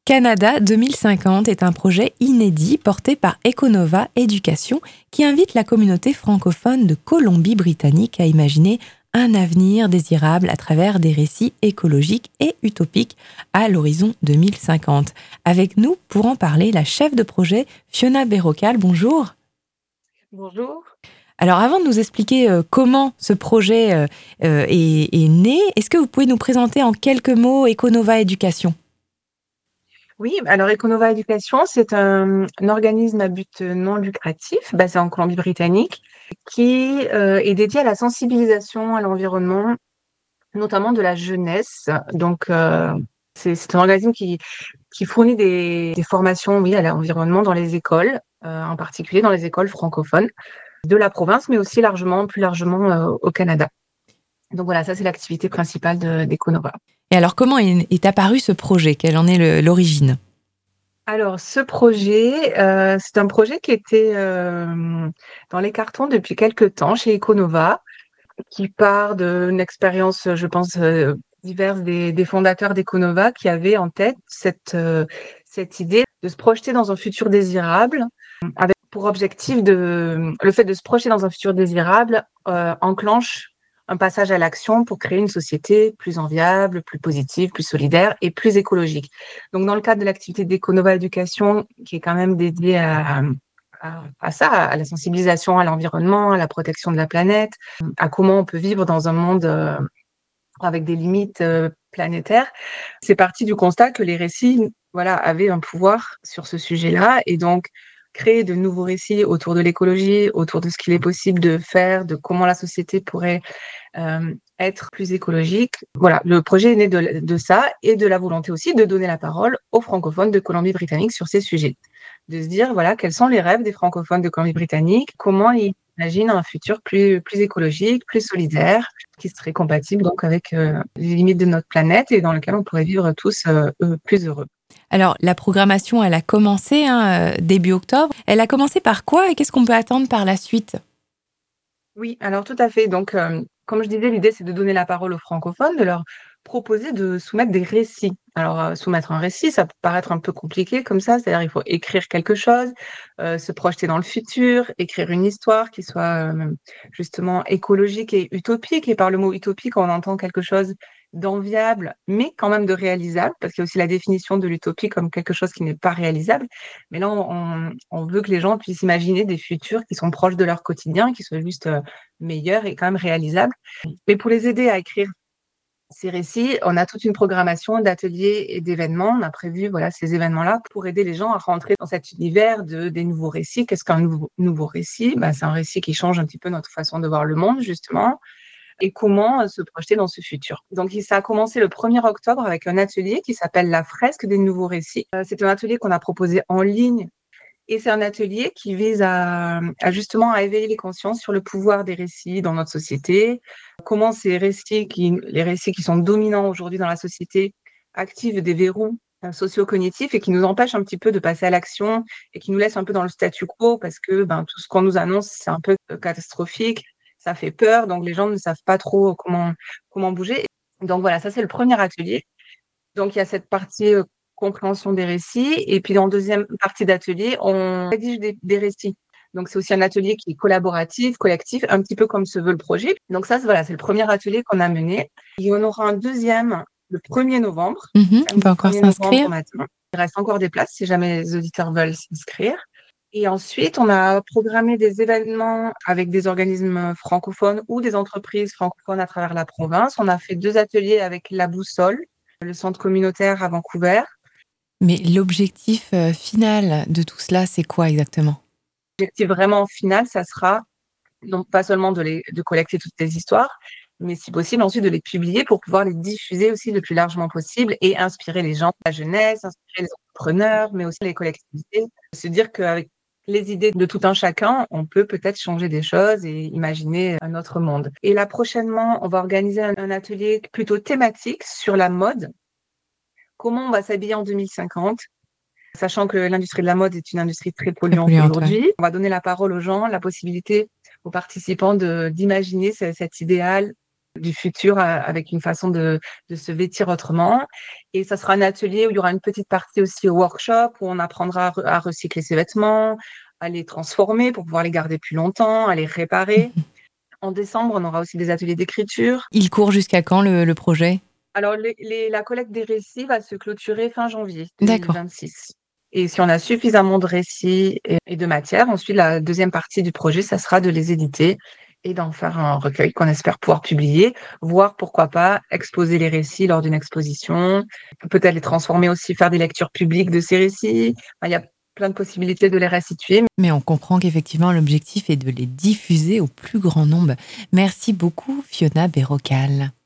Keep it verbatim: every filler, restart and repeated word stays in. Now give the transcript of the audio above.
Canada deux mille cinquante est un projet inédit porté par Econova Éducation qui invite la communauté francophone de Colombie-Britannique à imaginer un avenir désirable à travers des récits écologiques et utopiques à l'horizon deux mille cinquante. Avec nous, pour en parler, la chef de projet Fiona Berrocal. Bonjour. Bonjour. Alors avant de nous expliquer euh, comment ce projet euh, euh, est, est né, est-ce que vous pouvez nous présenter en quelques mots Econova Éducation ? Oui, alors Econova Éducation, c'est un, un organisme à but non lucratif basé en Colombie-Britannique qui euh, est dédié à la sensibilisation à l'environnement, notamment de la jeunesse. Donc, euh, c'est, c'est un organisme qui, qui fournit des, des formations, oui, à l'environnement dans les écoles, euh, en particulier dans les écoles francophones de la province, mais aussi largement, plus largement euh, au Canada. Donc voilà, ça c'est l'activité principale de, d'Econova. Et alors comment est, est apparu ce projet ? Quelle en est le, l'origine ? Alors, ce projet, euh, c'est un projet qui était euh, dans les cartons depuis quelques temps chez Econova, qui part d'une expérience, je pense, euh, diverse des, des fondateurs d'Econova qui avaient en tête cette, euh, cette idée de se projeter dans un futur désirable, avec pour objectif de le fait de se projeter dans un futur désirable euh, enclenche un passage à l'action pour créer une société plus enviable, plus positive, plus solidaire et plus écologique. Donc, dans le cadre de l'activité d'Econova Éducation, qui est quand même dédiée à, à, à ça, à la sensibilisation à l'environnement, à la protection de la planète, à comment on peut vivre dans un monde euh, avec des limites euh, planétaires, c'est parti du constat que les récits, voilà, avaient un pouvoir sur ce sujet-là, et donc créer de nouveaux récits autour de l'écologie, autour de ce qu'il est possible de faire, de comment la société pourrait euh, être plus écologique. Voilà, le projet est né de, de ça et de la volonté aussi de donner la parole aux francophones de Colombie-Britannique sur ces sujets. De se dire, voilà, quels sont les rêves des francophones de Colombie-Britannique, comment ils imaginent un futur plus, plus écologique, plus solidaire, qui serait compatible donc avec euh, les limites de notre planète et dans lequel on pourrait vivre tous euh, plus heureux. Alors, la programmation, elle a commencé hein, euh, début octobre. Elle a commencé par quoi et qu'est-ce qu'on peut attendre par la suite ? Oui, alors tout à fait. Donc, euh, comme je disais, l'idée, c'est de donner la parole aux francophones, de leur proposer de soumettre des récits. Alors, euh, soumettre un récit, ça peut paraître un peu compliqué comme ça, c'est-à-dire il faut écrire quelque chose, euh, se projeter dans le futur, écrire une histoire qui soit euh, justement écologique et utopique. Et par le mot utopique, on entend quelque chose d'enviable, mais quand même de réalisable, parce qu'il y a aussi la définition de l'utopie comme quelque chose qui n'est pas réalisable. Mais là, on, on veut que les gens puissent imaginer des futurs qui sont proches de leur quotidien, qui soient juste euh, meilleurs et quand même réalisables. Mais pour les aider à écrire ces récits, on a toute une programmation d'ateliers et d'événements. On a prévu voilà, ces événements-là pour aider les gens à rentrer dans cet univers de, des nouveaux récits. Qu'est-ce qu'un nouveau, nouveau récit ? Ben, c'est un récit qui change un petit peu notre façon de voir le monde, justement, et comment se projeter dans ce futur. Donc, ça a commencé le premier octobre avec un atelier qui s'appelle La fresque des nouveaux récits. C'est un atelier qu'on a proposé en ligne et c'est un atelier qui vise à, à justement à éveiller les consciences sur le pouvoir des récits dans notre société, comment ces récits, qui, les récits qui sont dominants aujourd'hui dans la société, activent des verrous euh, socio-cognitifs et qui nous empêchent un petit peu de passer à l'action et qui nous laissent un peu dans le statu quo parce que ben, tout ce qu'on nous annonce, c'est un peu catastrophique, ça fait peur, donc les gens ne savent pas trop comment, comment bouger. Donc voilà, ça c'est le premier atelier. Donc il y a cette partie euh, compréhension des récits. Et puis, dans la deuxième partie d'atelier, on rédige des, des récits. Donc, c'est aussi un atelier qui est collaboratif, collectif, un petit peu comme se veut le projet. Donc, ça, c'est, voilà, c'est le premier atelier qu'on a mené. Il y en aura un deuxième le premier novembre. Mmh, on peut Samedi encore premier novembre s'inscrire. au matin. Il reste encore des places si jamais les auditeurs veulent s'inscrire. Et ensuite, on a programmé des événements avec des organismes francophones ou des entreprises francophones à travers la province. On a fait deux ateliers avec La Boussole, le centre communautaire à Vancouver. Mais l'objectif euh, final de tout cela, c'est quoi exactement ? L'objectif vraiment final, ça sera non pas seulement de, les, de collecter toutes les histoires, mais si possible ensuite de les publier pour pouvoir les diffuser aussi le plus largement possible et inspirer les gens, la jeunesse, inspirer les entrepreneurs, mais aussi les collectivités. Se dire qu'avec les idées de tout un chacun, on peut peut-être changer des choses et imaginer un autre monde. Et là, prochainement, on va organiser un, un atelier plutôt thématique sur la mode. Comment on va s'habiller en deux mille cinquante ? Sachant que l'industrie de la mode est une industrie très Très polluante polluante, ouais. aujourd'hui, on va donner la parole aux gens, la possibilité aux participants de, d'imaginer ce, cet idéal du futur, heu, avec une façon de de se vêtir autrement et ça sera un atelier où il y aura une petite partie aussi workshop où on apprendra à re à recycler ses vêtements, à les transformer pour pouvoir les garder plus longtemps, à les réparer. Mmh. En décembre, on aura aussi des ateliers d'écriture. Il court jusqu'à quand le le projet? Alors les les la collecte des récits va se clôturer fin janvier D'accord. deux mille vingt-six et si on a suffisamment de récits et et de matière, ensuite la deuxième partie du projet, ça sera de les éditer et d'en faire un recueil qu'on espère pouvoir publier, voire pourquoi pas exposer les récits lors d'une exposition, peut-être les transformer aussi, faire des lectures publiques de ces récits. Enfin, il y a plein de possibilités de les restituer. Mais on comprend qu'effectivement l'objectif est de les diffuser au plus grand nombre. Merci beaucoup Fiona Berrocal.